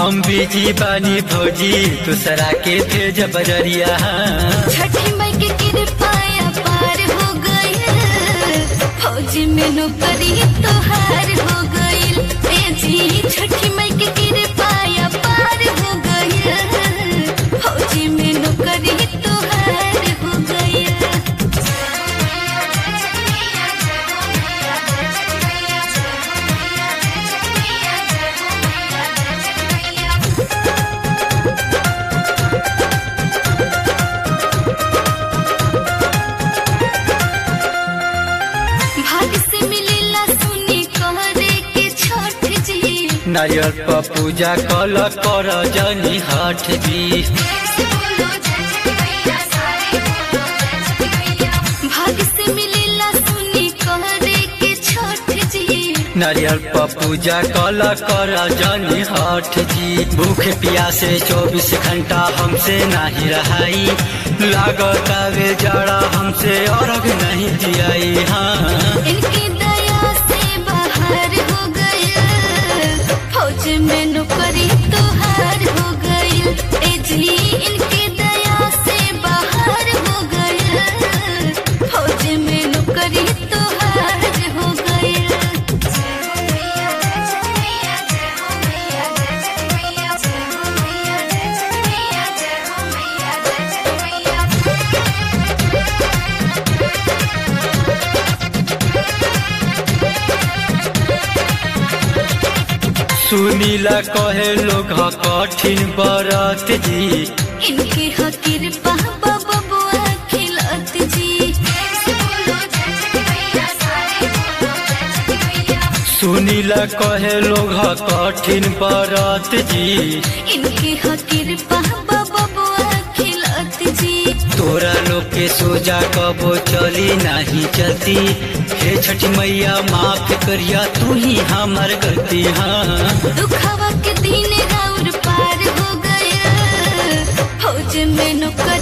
हम बिजी बानी भौजी दूसरा के भेज बजरिया। छठी मई के कृपाया पार हो गई, फौजी में नौकरी तोहार हो गई। जी छठी मई के कृपाया पार हो गई, फौजी में नौकरी तोहार हो गई। नारियल पर पूजा कल कर जनी हठ जी। भाग्य से मिलेला सुनी कहरे के छठ जी। नारियल पर पूजा कल कर जनी हठ जी। भूख प्यासे 24 घंटा हमसे नहीं रहाई, लागत आवे जड़ा हमसे अर्घ नहीं दियाई। हाँ इनकी दया से बाहर हो गई, फौज में नौकरी तोहार हो गई। ए जी इनकी दया से बाहर हो गई, फौज में नौकरी तोहार हो गई। सुनीला कहे लोग कठिन बरत जी। इनके हकीर बबुआ खिलत जी। सुनीला कहे लोग कठिन बरत जी। इनके हकीर बबुआ खिलत जी। तोरा लोग के सोजा कबो चली नहीं चलती, हे छठी मैया माफ करिया तू ही हमार गलती। हाँ दुखावा के दिन राउर पार हो गया, फौज में नौकर